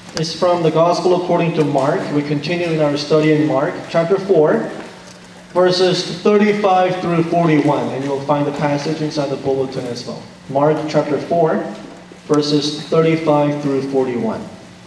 is from the Gospel according to Mark. We continue in our study in Mark, chapter 4, verses 35 through 41. And you'll find the passage inside the bulletin as well. Mark chapter 4, verses 35 through 41.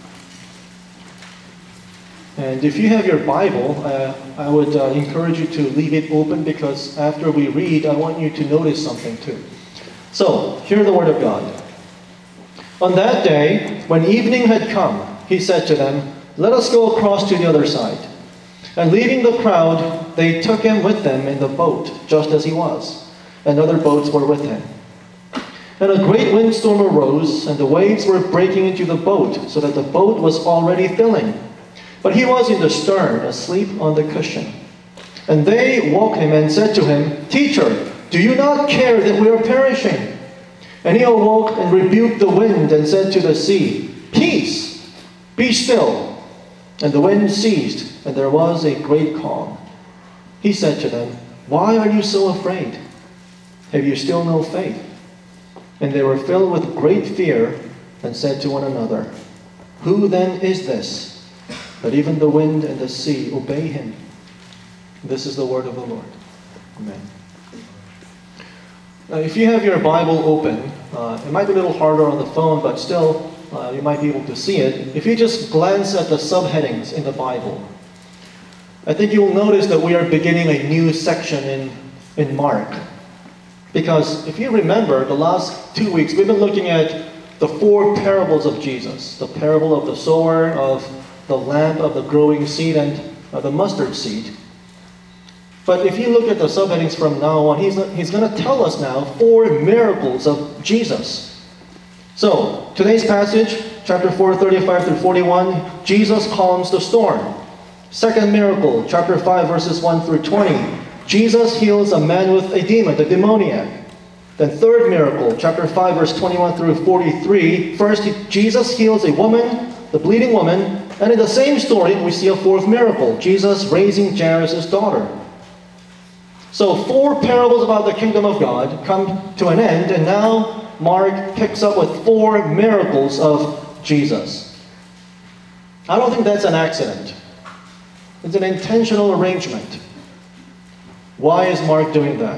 And if you have your Bible, I would encourage you to leave it open, because after we read, I want you to notice something too. So, hear the word of God. On that day, when evening had come, he said to them, "Let us go across to the other side." And leaving the crowd, they took him with them in the boat, just as he was, and other boats were with him. And a great windstorm arose, and the waves were breaking into the boat, so that the boat was already filling. But he was in the stern, asleep on the cushion. And they woke him and said to him, "Teacher, do you not care that we are perishing?" And he awoke and rebuked the wind and said to the sea, "Peace, be still." And the wind ceased, and there was a great calm. He said to them, "Why are you so afraid? Have you still no faith?" And they were filled with great fear and said to one another, "Who then is this, that even the wind and the sea obey him?" This is the word of the Lord. Amen. Now, if you have your Bible open, it might be a little harder on the phone, but still, you might be able to see it. If you just glance at the subheadings in the Bible, I think you'll notice that we are beginning a new section in Mark. Because if you remember, the last 2 weeks, we've been looking at the 4 parables of Jesus. The parable of the sower, of the lamp, of the growing seed, and the mustard seed. But if you look at the subheadings from now on, he's going to tell us now 4 miracles of Jesus. So, today's passage, chapter 4, 35 through 41, Jesus calms the storm. Second miracle, chapter 5, verses 1 through 20, Jesus heals a man with a demon, the demoniac. Then third miracle, chapter 5, verse 21 through 43, first Jesus heals a woman, the bleeding woman, and in the same story, we see a 4th miracle, Jesus raising Jairus' daughter. So 4 parables about the kingdom of God come to an end, and now Mark picks up with 4 miracles of Jesus. I don't think that's an accident. It's an intentional arrangement. Why is Mark doing that?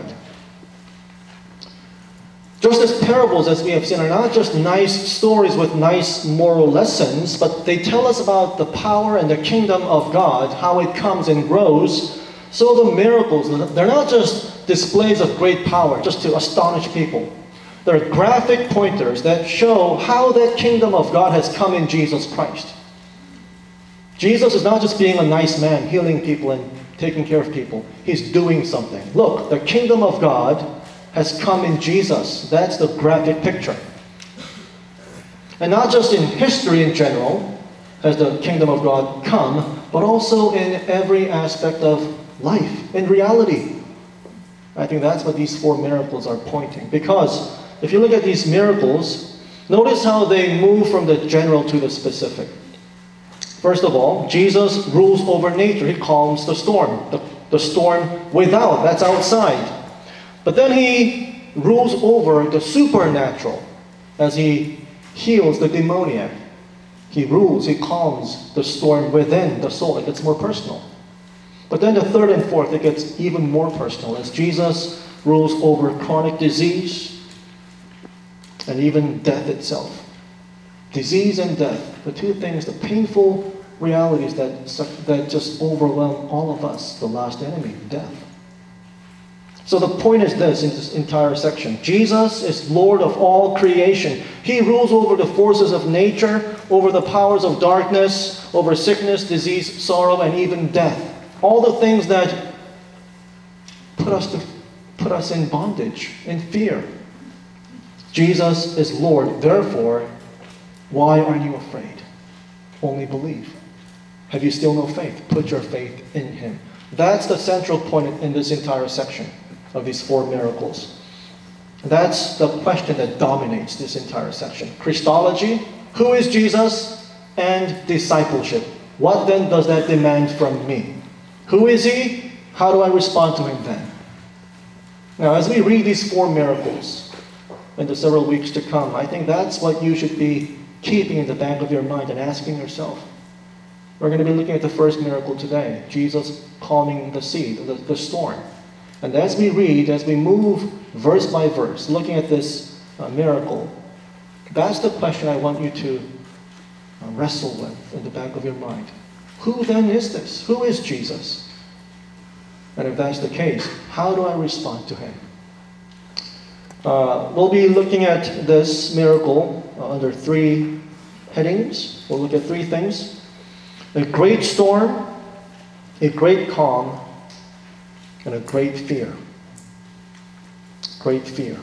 Just as parables, as we have seen, are not just nice stories with nice moral lessons, but they tell us about the power and the kingdom of God, how it comes and grows. So the miracles, they're not just displays of great power, just to astonish people. They're graphic pointers that show how that kingdom of God has come in Jesus Christ. Jesus is not just being a nice man, healing people and taking care of people. He's doing something. Look, the kingdom of God has come in Jesus. That's the graphic picture. And not just in history in general has the kingdom of God come, but also in every aspect of life, in reality. I think that's what these 4 miracles are pointing. Because if you look at these miracles, notice how they move from the general to the specific. First of all, Jesus rules over nature. He calms the storm. The storm without, that's outside. But then he rules over the supernatural as he heals the demoniac. He rules, he calms the storm within the soul. It gets more personal. But then the 3rd and 4th, it gets even more personal as Jesus rules over chronic disease and even death itself. Disease and death, the 2 things, the painful realities that just overwhelm all of us, the last enemy, death. So the point is this in this entire section. Jesus is Lord of all creation. He rules over the forces of nature, over the powers of darkness, over sickness, disease, sorrow, and even death. All the things that put us in bondage, in fear. Jesus is Lord. Therefore, why are you afraid? Only believe. Have you still no faith? Put your faith in Him. That's the central point in this entire section of these 4 miracles. That's the question that dominates this entire section. Christology, who is Jesus, and discipleship. What then does that demand from me? Who is He? How do I respond to Him then? Now, as we read these 4 miracles in the several weeks to come, I think that's what you should be keeping in the back of your mind and asking yourself. We're going to be looking at the first miracle today, Jesus calming the sea, the storm. And as we read, as we move verse by verse, looking at this miracle, that's the question I want you to wrestle with in the back of your mind. Who then is this? Who is Jesus? And if that's the case, how do I respond to him? We'll be looking at this miracle under three headings. We'll look at three things. A great storm, a great calm, and a great fear. Great fear.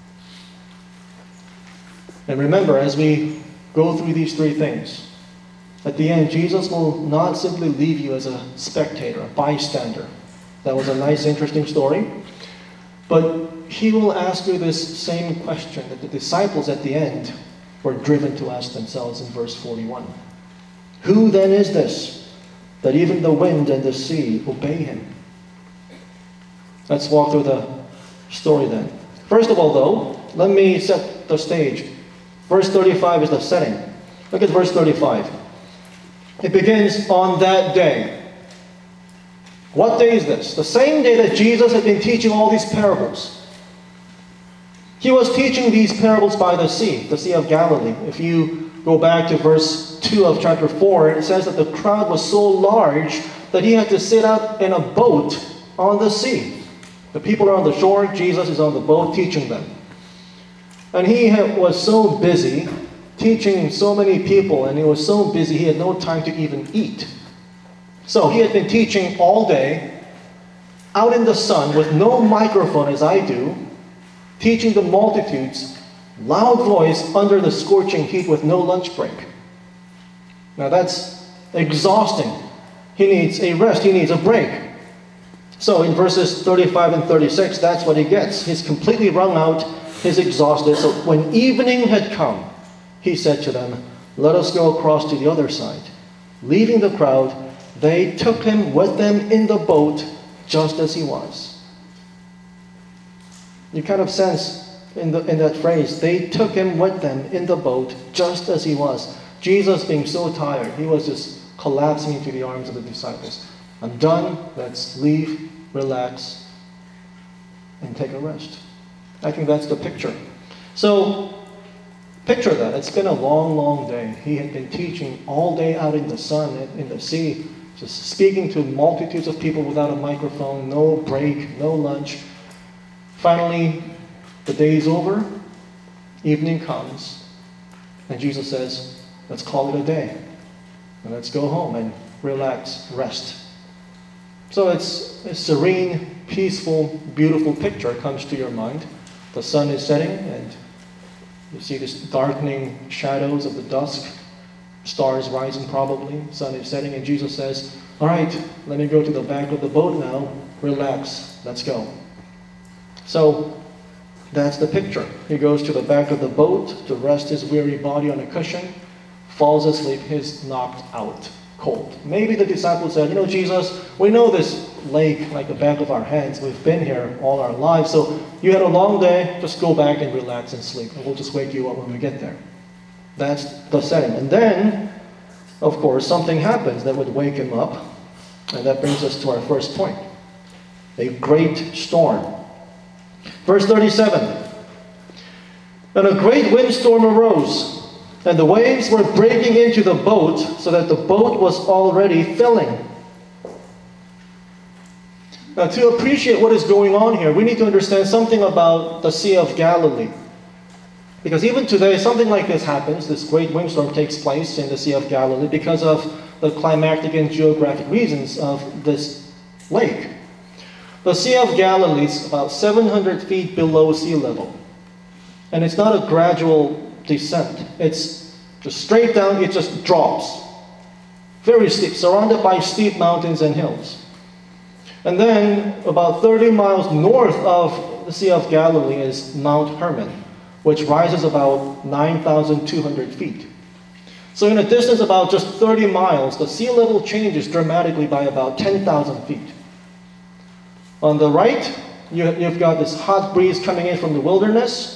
And remember, as we go through these three things, at the end, Jesus will not simply leave you as a spectator, a bystander. That was a nice, interesting story. But he will ask you this same question that the disciples at the end were driven to ask themselves in verse 41. Who then is this, that even the wind and the sea obey him? Let's walk through the story then. First of all, though, let me set the stage. Verse 35 is the setting. Look at verse 35. It begins on that day. What day is this? The same day that Jesus had been teaching all these parables. He was teaching these parables by the Sea of Galilee. If you go back to verse 2 of chapter 4, it says that the crowd was so large that he had to sit up in a boat on the sea. The people are on the shore, Jesus is on the boat teaching them. And he was so busy teaching so many people, and he was so busy he had no time to even eat. So he had been teaching all day, out in the sun with no microphone as I do, teaching the multitudes, loud voice under the scorching heat with no lunch break. Now that's exhausting. He needs a rest, he needs a break. So in verses 35 and 36, that's what he gets. He's completely wrung out, he's exhausted. So when evening had come, he said to them, "Let us go across to the other side." Leaving the crowd, they took him with them in the boat just as he was. You kind of sense in that phrase, they took him with them in the boat just as he was. Jesus being so tired, he was just collapsing into the arms of the disciples. I'm done, let's leave, relax, and take a rest. I think that's the picture. So, picture that. It's been a long, long day. He had been teaching all day out in the sun, in the sea, just speaking to multitudes of people without a microphone, no break, no lunch. Finally, the day is over, evening comes, and Jesus says, let's call it a day, and let's go home and relax, rest. So it's a serene, peaceful, beautiful picture comes to your mind. The sun is setting, and you see this darkening shadows of the dusk, stars rising probably, sun is setting, and Jesus says, all right, let me go to the back of the boat now, relax, let's go. So that's the picture. He goes to the back of the boat to rest his weary body on a cushion, falls asleep, he's knocked out, cold. Maybe the disciples said, Jesus, we know this lake like the back of our hands. We've been here all our lives, so you had a long day, just go back and relax and sleep, and we'll just wake you up when we get there. That's the setting. And then, of course, something happens that would wake him up, and that brings us to our first point. A great storm. Verse 37. And a great windstorm arose, and the waves were breaking into the boat, so that the boat was already filling. Now, to appreciate what is going on here, we need to understand something about the Sea of Galilee. Because even today, something like this happens. This great windstorm takes place in the Sea of Galilee because of the climatic and geographic reasons of this lake. The Sea of Galilee is about 700 feet below sea level. And it's not a gradual descent. It's just straight down, it just drops. Very steep, surrounded by steep mountains and hills. And then, about 30 miles north of the Sea of Galilee is Mount Hermon, which rises about 9,200 feet. So in a distance about just 30 miles, the sea level changes dramatically by about 10,000 feet. On the right, you've got this hot breeze coming in from the wilderness.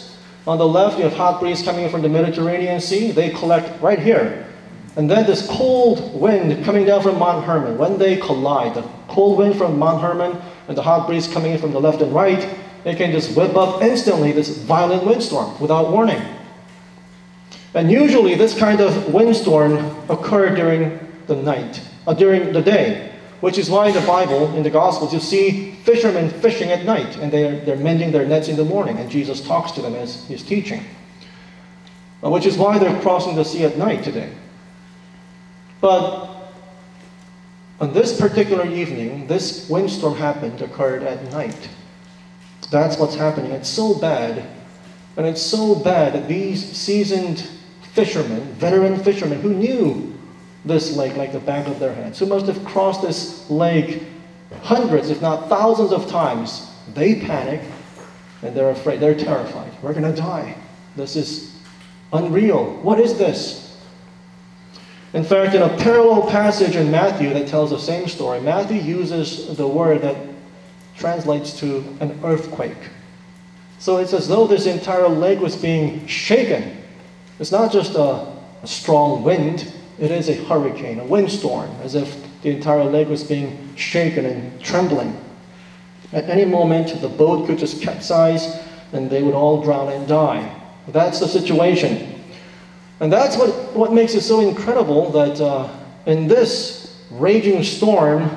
On the left, you have hot breeze coming in from the Mediterranean Sea. They collect right here. And then this cold wind coming down from Mount Hermon. When they collide, the cold wind from Mount Hermon and the hot breeze coming in from the left and right, it can just whip up instantly this violent windstorm without warning. And usually this kind of windstorm occurred during the night, during the day, which is why in the Bible, in the Gospels, you see fishermen fishing at night, and they're mending their nets in the morning, and Jesus talks to them as he's teaching. Which is why they're crossing the sea at night today. But on this particular evening, this windstorm occurred at night. That's what's happening. It's so bad, and it's so bad that these seasoned fishermen, veteran fishermen, who knew this lake like the back of their hands, who must have crossed this lake hundreds, if not thousands of times, they panic, and they're afraid, they're terrified. We're going to die. This is unreal. What is this? In fact, in a parallel passage in Matthew that tells the same story, Matthew uses the word that translates to an earthquake. So it's as though this entire lake was being shaken. It's not just a strong wind, it is a hurricane, a windstorm, as if the entire lake was being shaken and trembling. At any moment, the boat could just capsize and they would all drown and die. That's the situation. And that's what makes it so incredible that in this raging storm,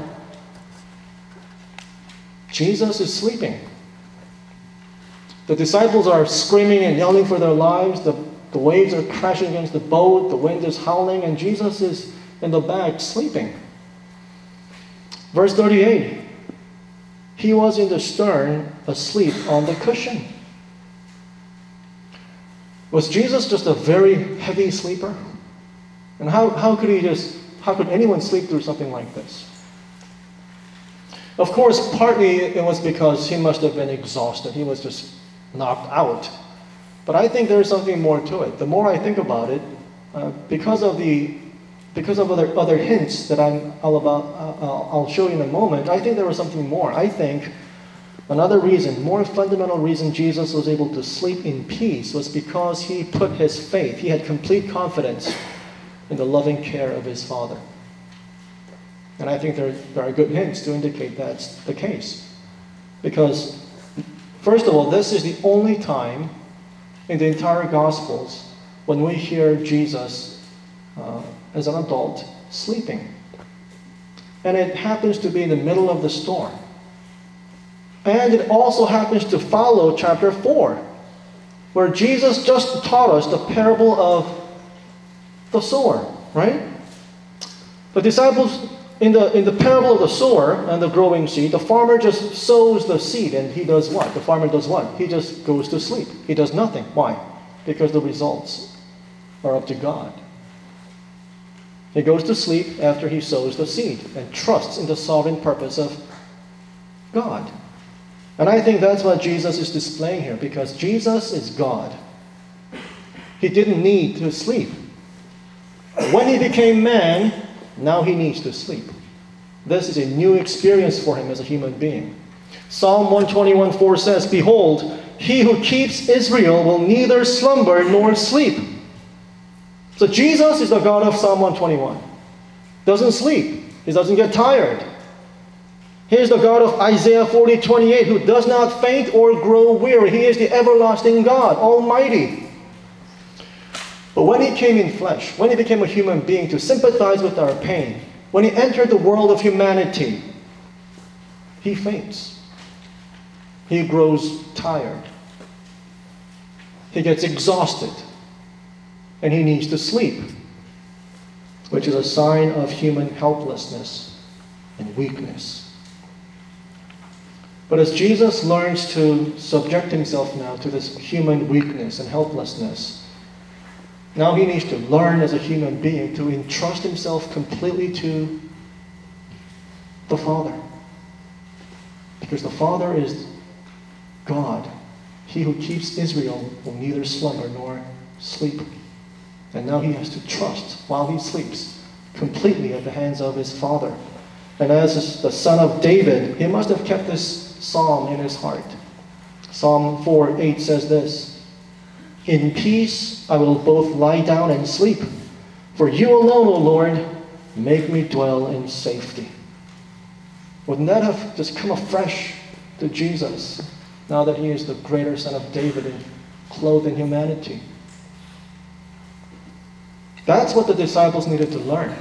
Jesus is sleeping. The disciples are screaming and yelling for their lives. The waves are crashing against the boat. The wind is howling, and Jesus is in the back sleeping. Verse 38, he was in the stern, asleep on the cushion. Was Jesus just a very heavy sleeper? And how could anyone sleep through something like this? Of course, partly it was because he must have been exhausted. He was just knocked out. But I think there's something more to it. The more I think about it, because of other hints that I'll show you in a moment, I think there was something more. I think another reason, more fundamental reason Jesus was able to sleep in peace was because he put his faith, he had complete confidence in the loving care of his Father. And I think there are good hints to indicate that's the case. Because, first of all, this is the only time in the entire Gospels when we hear Jesus as an adult sleeping. And it happens to be in the middle of the storm. And it also happens to follow chapter 4, where Jesus just taught us the parable of the sower, right? The disciples, in the parable of the sower and the growing seed, the farmer just sows the seed, and he does what? The farmer does what? He just goes to sleep. He does nothing. Why? Because the results are up to God. He goes to sleep after he sows the seed and trusts in the sovereign purpose of God. And I think that's what Jesus is displaying here, because Jesus is God. He didn't need to sleep. When he became man, now he needs to sleep. This is a new experience for him as a human being. Psalm 121:4 says, "Behold, he who keeps Israel will neither slumber nor sleep." So Jesus is the God of Psalm 121. Doesn't sleep. He doesn't get tired. He is the God of Isaiah 40:28, who does not faint or grow weary. He is the everlasting God, Almighty. But when he came in flesh, when he became a human being to sympathize with our pain, when he entered the world of humanity, he faints. He grows tired. He gets exhausted. And he needs to sleep, which is a sign of human helplessness and weakness. But as Jesus learns to subject himself now to this human weakness and helplessness, now he needs to learn as a human being to entrust himself completely to the Father. Because the Father is God. He who keeps Israel will neither slumber nor sleep. And now he has to trust while he sleeps completely at the hands of his Father. And as the son of David, he must have kept this psalm in his heart. Psalm 4:8 says this, In peace I will both lie down and sleep. For you alone, O Lord, make me dwell in safety. Wouldn't that have just come afresh to Jesus now that he is the greater Son of David and clothed in humanity? That's what the disciples needed to learn.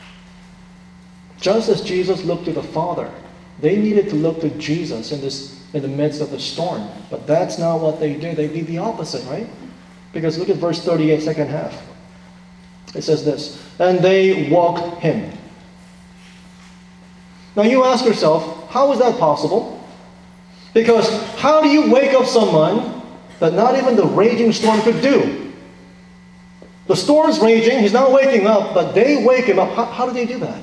Just as Jesus looked to the Father, they needed to look to Jesus in the midst of the storm. But that's not what they did. They did the opposite, right? Because look at verse 38, second half. It says this, and they woke him. Now you ask yourself, how is that possible? Because how do you wake up someone that not even the raging storm could do? The storm's raging, he's not waking up, but they wake him up. How do they do that?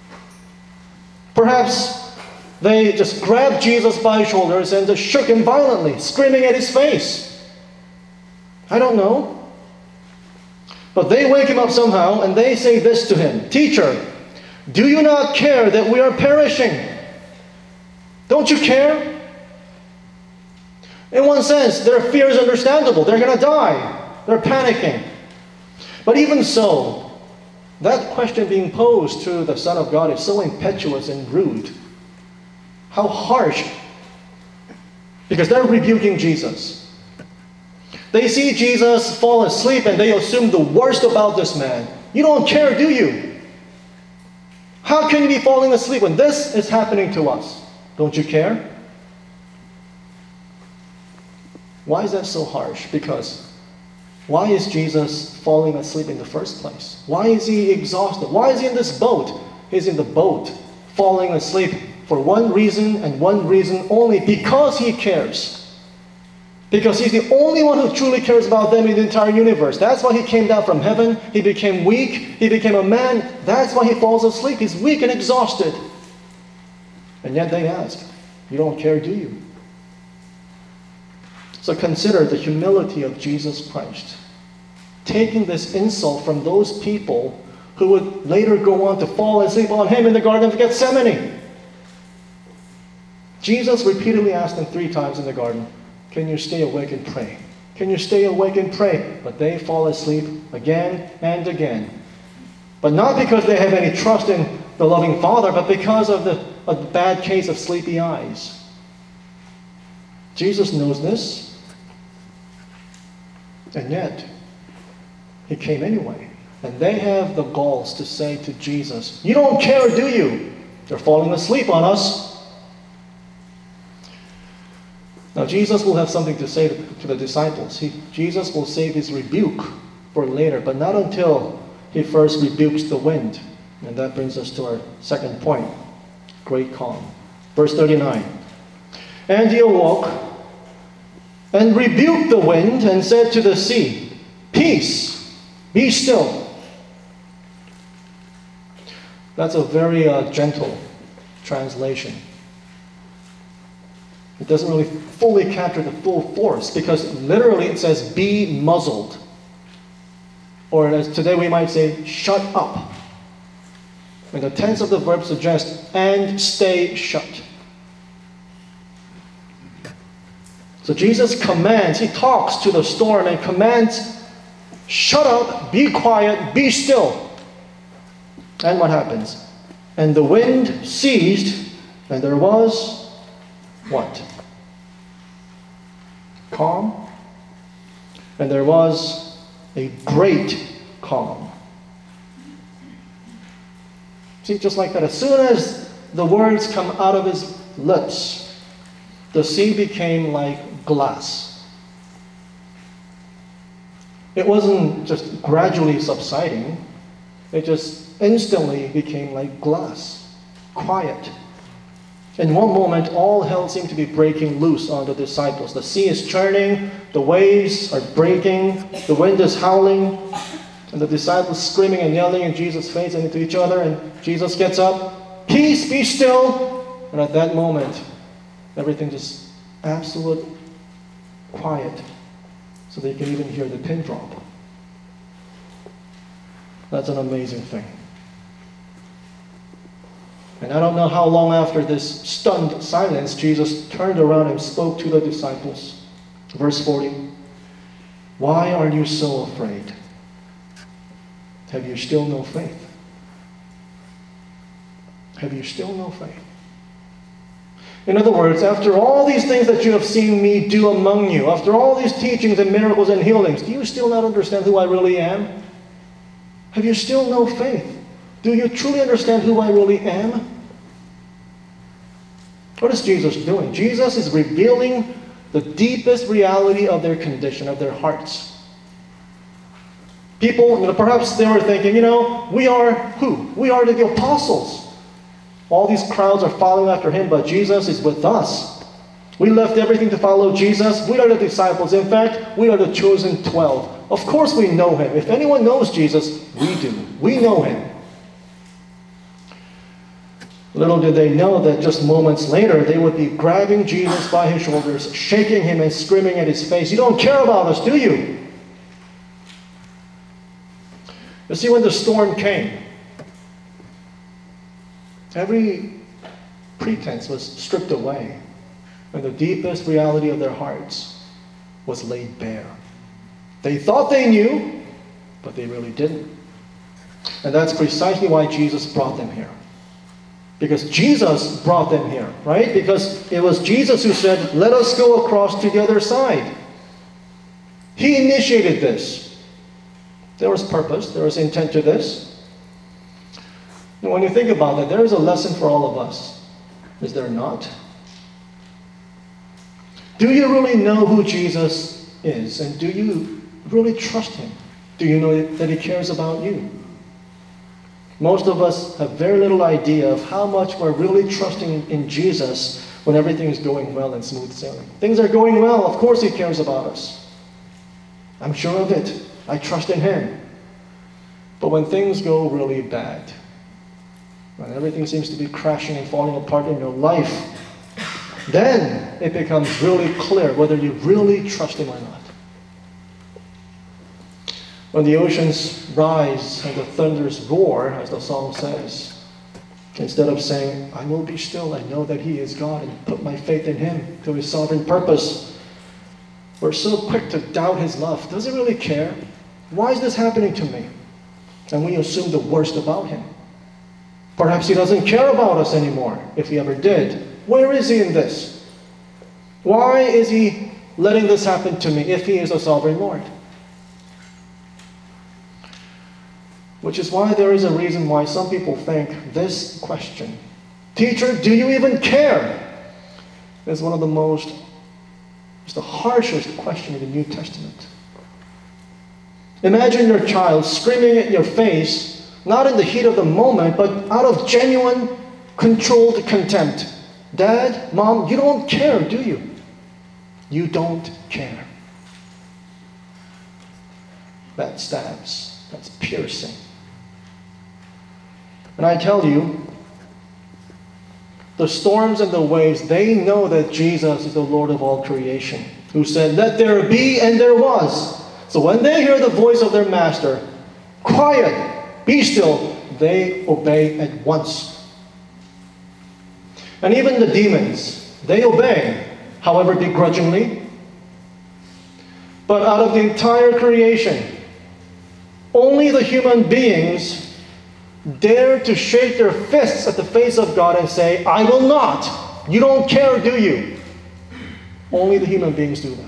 Perhaps they just grabbed Jesus by his shoulders and just shook him violently, screaming at his face. I don't know. But they wake him up somehow and they say this to him, Teacher, do you not care that we are perishing? Don't you care? In one sense, their fear is understandable. They're going to die. They're panicking. But even so, that question being posed to the Son of God is so impetuous and rude. How harsh. Because they're rebuking Jesus. They see Jesus fall asleep and they assume the worst about this man. You don't care, do you? How can you be falling asleep when this is happening to us? Don't you care? Why is that so harsh? Because why is Jesus falling asleep in the first place? Why is he exhausted? Why is he in this boat? He's in the boat, falling asleep for one reason and one reason only, because he cares. Because he's the only one who truly cares about them in the entire universe. That's why he came down from heaven. He became weak. He became a man. That's why he falls asleep. He's weak and exhausted. And yet they ask, you don't care, do you? So consider the humility of Jesus Christ, taking this insult from those people who would later go on to fall asleep on him in the Garden of Gethsemane. Jesus repeatedly asked them 3 times in the garden, can you stay awake and pray? Can you stay awake and pray? But they fall asleep again and again. But not because they have any trust in the loving Father, but because of a bad case of sleepy eyes. Jesus knows this. And yet, he came anyway. And they have the galls to say to Jesus, you don't care, do you? They're falling asleep on us. Now, Jesus will have something to say to the disciples. Jesus will save his rebuke for later, but not until he first rebukes the wind. And that brings us to our second point, great calm. Verse 39. And he awoke and rebuked the wind and said to the sea, Peace, be still. That's a very gentle translation. It doesn't really fully capture the full force, because literally it says, be muzzled. Or as today we might say, shut up. And the tense of the verb suggests, and stay shut. So Jesus commands, he talks to the storm and commands, shut up, be quiet, be still. And what happens? And the wind ceased, and there was what? Calm. And there was a great calm. See, just like that, as soon as the words come out of his lips, the sea became like glass. It wasn't just gradually subsiding. It just instantly became like glass. Quiet. In one moment, all hell seemed to be breaking loose on the disciples. The sea is churning, the waves are breaking, the wind is howling, and the disciples screaming and yelling in Jesus' face and into each other, and Jesus gets up, peace, be still. And at that moment, everything just absolute quiet, so that you can even hear the pin drop. That's an amazing thing. And I don't know how long after this stunned silence, Jesus turned around and spoke to the disciples. Verse 40. Why are you so afraid? Have you still no faith? Have you still no faith? In other words, after all these things that you have seen me do among you, after all these teachings and miracles and healings, do you still not understand who I really am? Have you still no faith? Do you truly understand who I really am? What is Jesus doing? Jesus is revealing the deepest reality of their condition, of their hearts. People, perhaps they were thinking, we are who? We are the apostles. All these crowds are following after him, but Jesus is with us. We left everything to follow Jesus. We are the disciples. In fact, we are the chosen 12. Of course we know him. If anyone knows Jesus, we do. We know him. Little did they know that just moments later, they would be grabbing Jesus by his shoulders, shaking him and screaming at his face, "You don't care about us, do you?" You see, when the storm came, every pretense was stripped away, and the deepest reality of their hearts was laid bare. They thought they knew, but they really didn't. And that's precisely why Jesus brought them here. Because Jesus brought them here, right? Because it was Jesus who said, "Let us go across to the other side." He initiated this. There was purpose, there was intent to this. And when you think about it, there is a lesson for all of us. Is there not? Do you really know who Jesus is? And do you really trust him? Do you know that he cares about you? Most of us have very little idea of how much we're really trusting in Jesus when everything is going well and smooth sailing. Things are going well, of course he cares about us. I'm sure of it. I trust in him. But when things go really bad, when everything seems to be crashing and falling apart in your life, then it becomes really clear whether you really trust him or not. When the oceans rise and the thunders roar, as the song says, instead of saying, "I will be still, I know that he is God, and put my faith in him to his sovereign purpose," we're so quick to doubt his love. Does he really care? Why is this happening to me? And we assume the worst about him. Perhaps he doesn't care about us anymore, if he ever did. Where is he in this? Why is he letting this happen to me if he is a sovereign Lord? Which is why there is a reason why some people think this question, "Teacher, do you even care?" is one of the the harshest question in the New Testament. Imagine your child screaming at your face, not in the heat of the moment, but out of genuine, controlled contempt. "Dad, Mom, you don't care, do you? You don't care." That stabs. That's piercing. And I tell you, the storms and the waves, they know that Jesus is the Lord of all creation, who said, "Let there be," and there was. So when they hear the voice of their master, "Quiet, be still," they obey at once. And even the demons, they obey, however begrudgingly. But out of the entire creation, only the human beings dare to shake their fists at the face of God and say, "I will not." You don't care, do you? Only the human beings do that.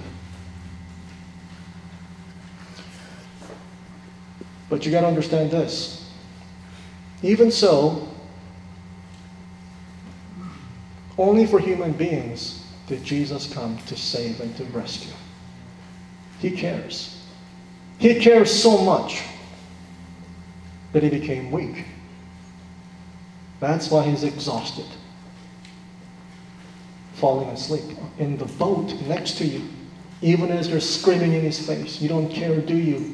But you got to understand this. Even so, only for human beings did Jesus come to save and to rescue. He cares. He cares so much that he became weak. That's why he's exhausted, falling asleep in the boat next to you, even as you're screaming in his face. "You don't care, do you?"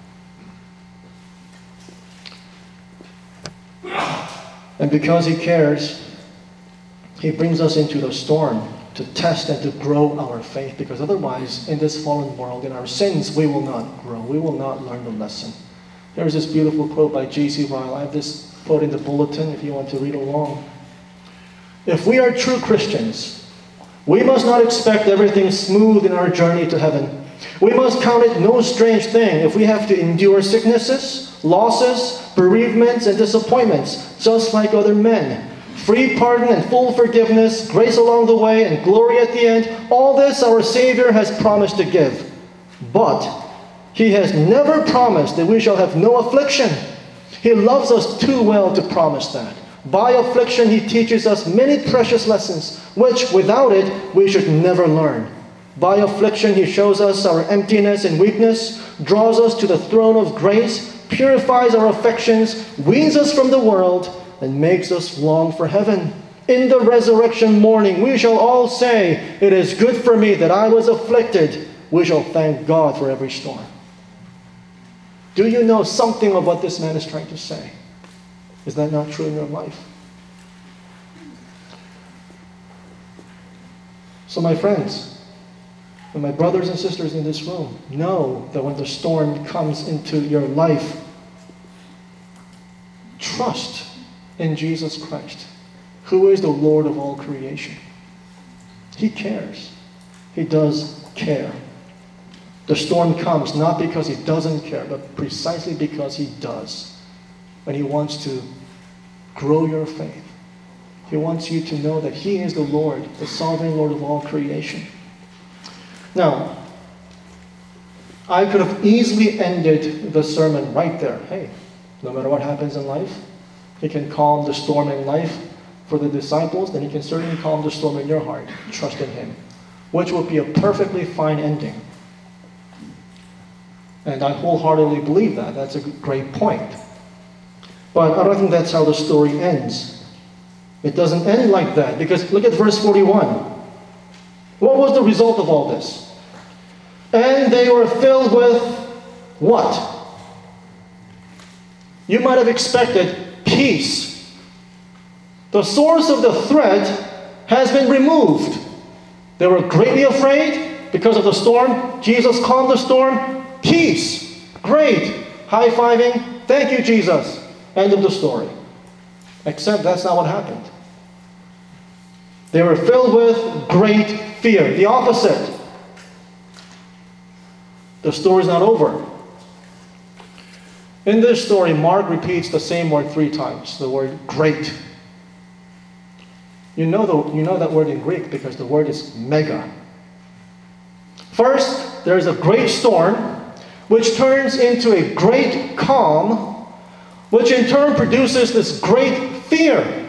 And because he cares, he brings us into the storm to test and to grow our faith. Because otherwise, in this fallen world, in our sins, we will not grow. We will not learn the lesson. There's this beautiful quote by J.C. Ryle. I have this quote in the bulletin if you want to read along. "If we are true Christians, we must not expect everything smooth in our journey to heaven. We must count it no strange thing if we have to endure sicknesses, losses, bereavements, and disappointments, just like other men. Free pardon and full forgiveness, grace along the way, and glory at the end. All this our Savior has promised to give. But He has never promised that we shall have no affliction. He loves us too well to promise that. By affliction, He teaches us many precious lessons, which without it, we should never learn. By affliction, He shows us our emptiness and weakness, draws us to the throne of grace, purifies our affections, weans us from the world, and makes us long for heaven. In the resurrection morning, we shall all say, "It is good for me that I was afflicted." We shall thank God for every storm. Do you know something of what this man is trying to say? Is that not true in your life? So my friends, and my brothers and sisters in this room, know that when the storm comes into your life, trust in Jesus Christ, who is the Lord of all creation. He cares. He does care. The storm comes not because He doesn't care, but precisely because He does. And He wants to grow your faith. He wants you to know that He is the Lord, the sovereign Lord of all creation. Now, I could have easily ended the sermon right there. Hey, no matter what happens in life, He can calm the storm in life for the disciples, then He can certainly calm the storm in your heart. Trust in Him. Which would be a perfectly fine ending. And I wholeheartedly believe that. That's a great point. But I don't think that's how the story ends. It doesn't end like that, because look at verse 41. What was the result of all this? And they were filled with what? You might have expected peace. The source of the threat has been removed. They were greatly afraid because of the storm. Jesus calmed the storm. Peace. Great. High-fiving. Thank you, Jesus. End of the story. Except that's not what happened. They were filled with great fear. The opposite. The story's not over. In this story, Mark repeats the same word 3 times. The word great. You know that word in Greek because the word is mega. First, there is a great storm, which turns into a great calm, which in turn produces this great fear.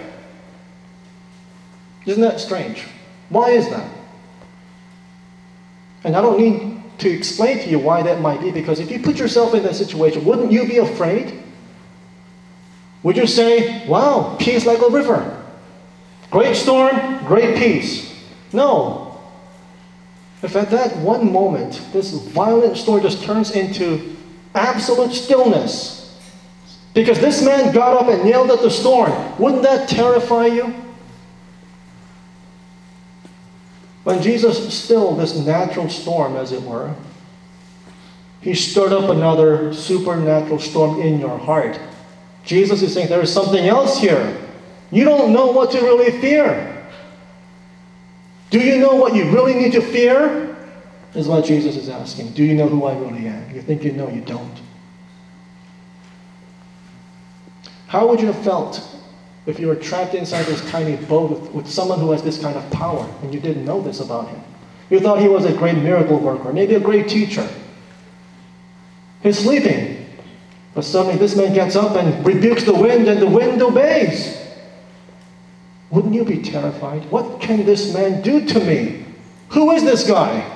Isn't that strange? Why is that? And I don't need to explain to you why that might be, because if you put yourself in that situation, wouldn't you be afraid? Would you say, wow, peace like a river? Great storm, great peace. No. If at that one moment, this violent storm just turns into absolute stillness, because this man got up and yelled at the storm, wouldn't that terrify you? When Jesus stilled this natural storm, as it were, He stirred up another supernatural storm in your heart. Jesus is saying there is something else here. You don't know what to really fear. Do you know what you really need to fear? Is what Jesus is asking. Do you know who I really am? You think you know, you don't. How would you have felt if you were trapped inside this tiny boat with someone who has this kind of power and you didn't know this about him? You thought he was a great miracle worker, maybe a great teacher. He's sleeping, but suddenly this man gets up and rebukes the wind and the wind obeys. Wouldn't you be terrified? What can this man do to me? Who is this guy?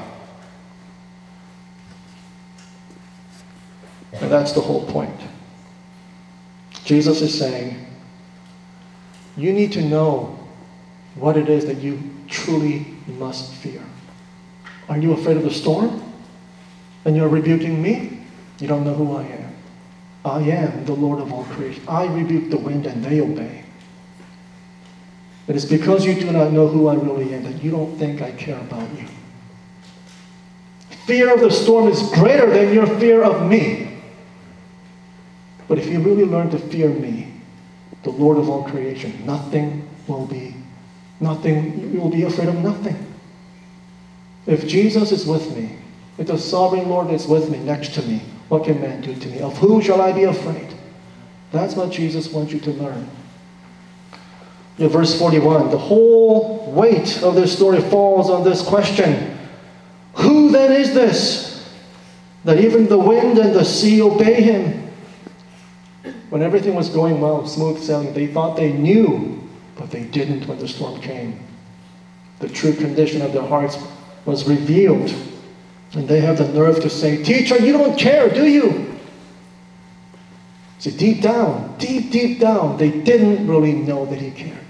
And that's the whole point. Jesus is saying, you need to know what it is that you truly must fear. Are you afraid of the storm? And you're rebuking me? You don't know who I am. I am the Lord of all creation. I rebuke the wind and they obey. It is because you do not know who I really am that you don't think I care about you. Fear of the storm is greater than your fear of me. But if you really learn to fear me, the Lord of all creation, you will be afraid of nothing. If Jesus is with me, If the sovereign Lord is with me, next to me, what can man do to me? Of whom shall I be afraid? That's what Jesus wants you to learn. In verse 41, the whole weight of this story falls on this question. Who then is this, that even the wind and the sea obey him? When everything was going well, smooth sailing, they thought they knew, but they didn't when the storm came. The true condition of their hearts was revealed. And they have the nerve to say, "Teacher, you don't care, do you?" See, deep down, deep down, they didn't really know that he cared.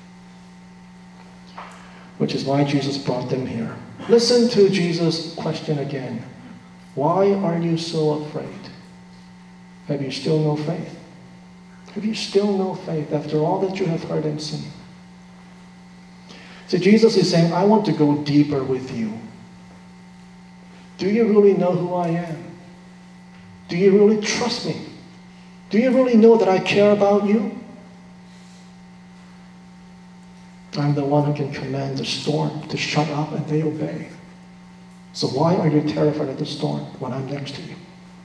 Which is why Jesus brought them here. Listen to Jesus' question again. Why are you so afraid? Have you still no faith? Have you still no faith after all that you have heard and seen? See, Jesus is saying, I want to go deeper with you. Do you really know who I am? Do you really trust me? Do you really know that I care about you? I'm the one who can command the storm to shut up and they obey. So why are you terrified of the storm when I'm next to you?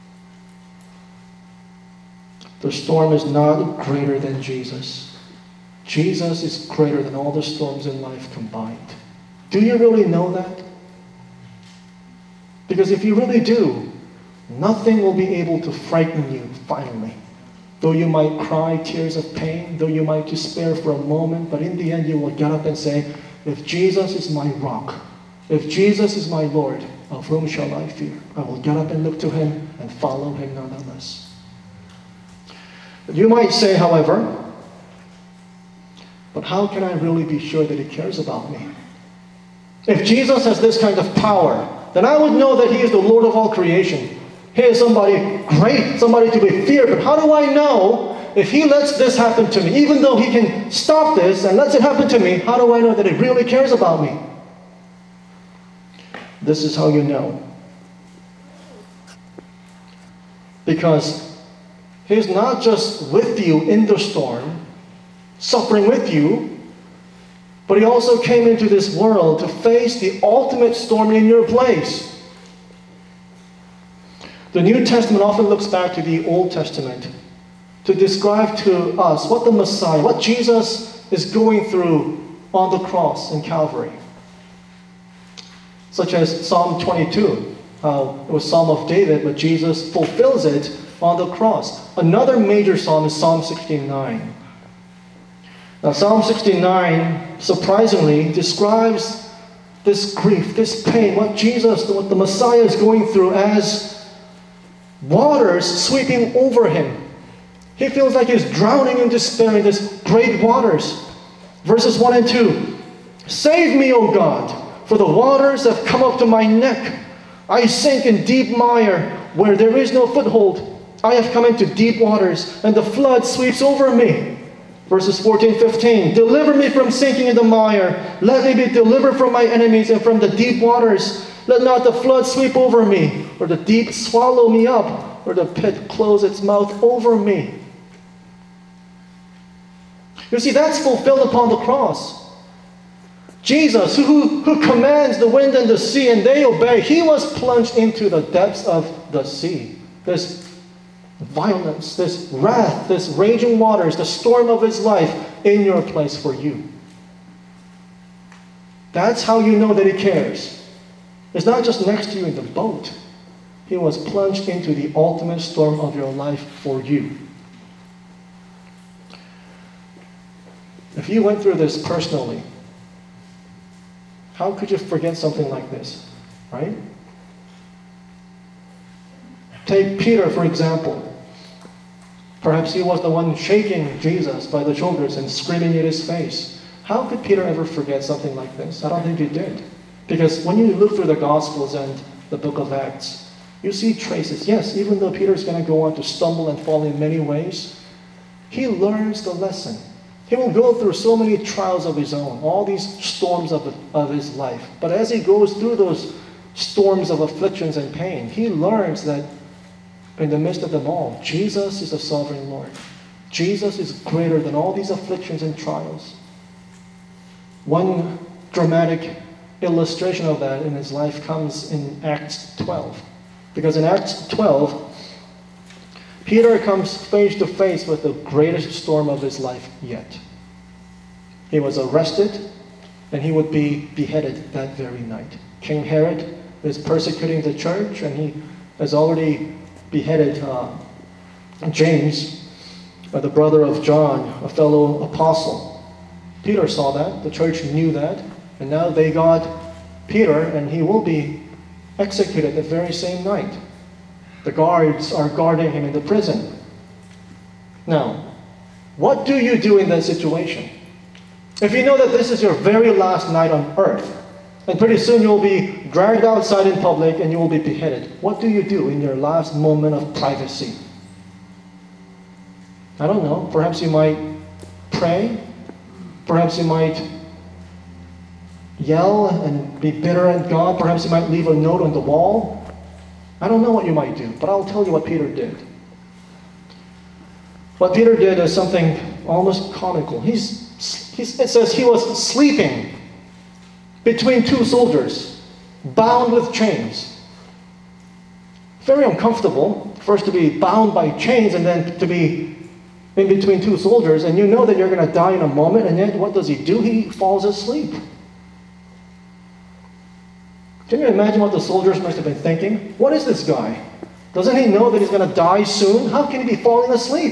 The storm is not greater than Jesus. Jesus is greater than all the storms in life combined. Do you really know that? Because if you really do, nothing will be able to frighten you finally. Though you might cry tears of pain, though you might despair for a moment, but in the end you will get up and say, if Jesus is my rock, if Jesus is my Lord, of whom shall I fear? I will get up and look to him and follow him nonetheless. You might say, however, but how can I really be sure that he cares about me? If Jesus has this kind of power, then I would know that he is the Lord of all creation. He is somebody great, somebody to be feared. But how do I know if he lets this happen to me? Even though he can stop this and lets it happen to me, how do I know that he really cares about me? This is how you know. Because he's not just with you in the storm, suffering with you, but he also came into this world to face the ultimate storm in your place. The New Testament often looks back to the Old Testament to describe to us what the Messiah, what Jesus is going through on the cross in Calvary. Such as Psalm 22. It was Psalm of David, but Jesus fulfills it on the cross. Another major psalm is Psalm 69. Now, Psalm 69, surprisingly, describes this grief, this pain, what the Messiah is going through as waters sweeping over him. He feels like he's drowning in despair in these great waters. Verses 1 and 2. Save me, O God, for the waters have come up to my neck. I sink in deep mire where there is no foothold. I have come into deep waters, and the flood sweeps over me. Verses 14-15. Deliver me from sinking in the mire. Let me be delivered from my enemies and from the deep waters. Let not the flood sweep over me, or the deep swallow me up, or the pit close its mouth over me. You see, that's fulfilled upon the cross. Jesus, who commands the wind and the sea, and they obey, he was plunged into the depths of the sea. This violence, this wrath, this raging waters, the storm of his life in your place for you. That's how you know that he cares. It's not just next to you in the boat. He was plunged into the ultimate storm of your life for you. If you went through this personally, how could you forget something like this, right? Take Peter, for example. Perhaps he was the one shaking Jesus by the shoulders and screaming in his face. How could Peter ever forget something like this? I don't think he did. Because when you look through the Gospels and the book of Acts, you see traces. Yes, even though Peter's going to go on to stumble and fall in many ways, he learns the lesson. He will go through so many trials of his own, all these storms of his life. But as he goes through those storms of afflictions and pain, he learns that in the midst of them all, Jesus is the sovereign Lord. Jesus is greater than all these afflictions and trials. One dramatic illustration of that in his life comes in Acts 12. Because in Acts 12, Peter comes face to face with the greatest storm of his life yet. He was arrested, and he would be beheaded that very night. King Herod is persecuting the church, and he has already beheaded James, the brother of John, a fellow apostle. Peter saw that. The church knew that. And now they got Peter, and he will be executed the very same night. The guards are guarding him in the prison. Now, what do you do in that situation? If you know that this is your very last night on earth, and pretty soon you'll be dragged outside in public and you will be beheaded, what do you do in your last moment of privacy? I don't know. Perhaps you might pray. Perhaps you might yell and be bitter at God. Perhaps you might leave a note on the wall. I don't know what you might do, but I'll tell you what Peter did. What Peter did is something almost comical. It says he was sleeping between two soldiers, bound with chains. Very uncomfortable, first to be bound by chains and then to be in between two soldiers, and you know that you're going to die in a moment, and yet what does he do? He falls asleep. Can you imagine what the soldiers must have been thinking? What is this guy? Doesn't he know that he's going to die soon? How can he be falling asleep?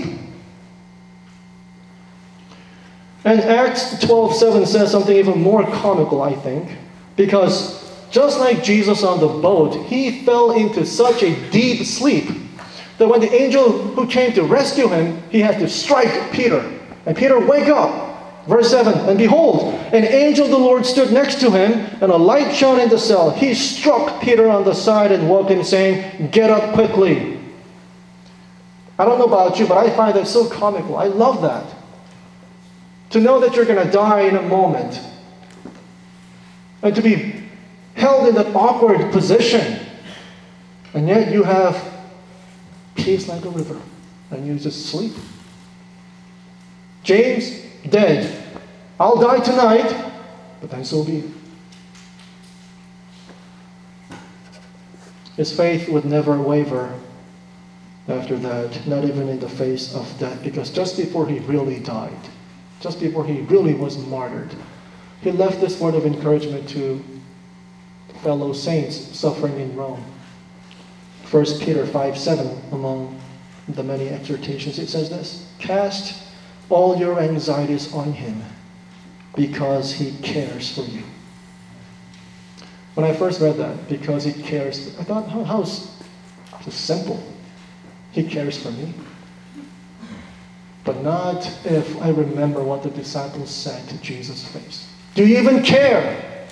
And Acts 12:7 says something even more comical, I think, because just like Jesus on the boat, he fell into such a deep sleep that when the angel who came to rescue him, he had to strike Peter. And Peter, wake up! Verse 7, and behold, an angel of the Lord stood next to him, and a light shone in the cell. He struck Peter on the side and woke him, saying, get up quickly. I don't know about you, but I find that so comical. I love that. To know that you're going to die in a moment, and to be held in that awkward position, and yet you have peace like a river, and you just sleep. James, dead. I'll die tonight, but then so be it. His faith would never waver after that, not even in the face of death, because just before he really died, just before he really was martyred, he left this word of encouragement to fellow saints suffering in Rome. 1 Peter 5:7, among the many exhortations, it says this: cast all your anxieties on him, because he cares for you. When I first read that, because he cares, I thought, how simple. He cares for me. But not if I remember what the disciples said to Jesus' face. Do you even care?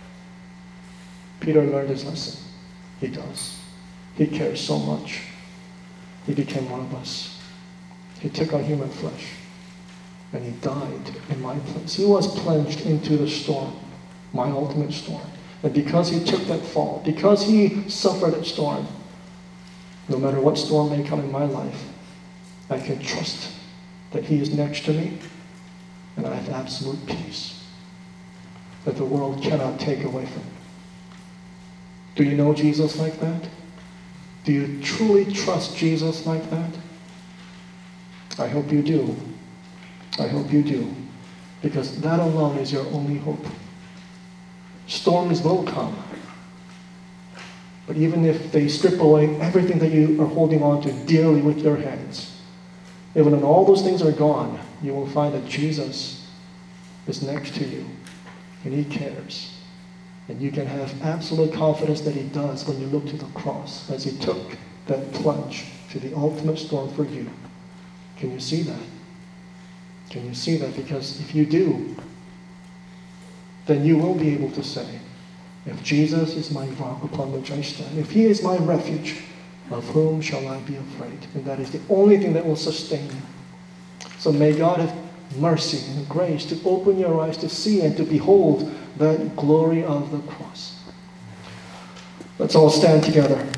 Peter learned his lesson. He does. He cares so much. He became one of us. He took on human flesh. And he died in my place. He was plunged into the storm, my ultimate storm. And because he took that fall, because he suffered that storm, no matter what storm may come in my life, I can trust that he is next to me, and I have absolute peace that the world cannot take away from me. Do you know Jesus like that? Do you truly trust Jesus like that? I hope you do. I hope you do. Because that alone is your only hope. Storms will come. But even if they strip away everything that you are holding on to dearly with your hands, even when all those things are gone, you will find that Jesus is next to you, and he cares. And you can have absolute confidence that he does when you look to the cross, as he took that plunge to the ultimate storm for you. Can you see that? Can you see that? Because if you do, then you will be able to say, if Jesus is my rock upon which I stand, if he is my refuge, of whom shall I be afraid? And that is the only thing that will sustain you. So may God have mercy and grace to open your eyes to see and to behold that glory of the cross. Let's all stand together.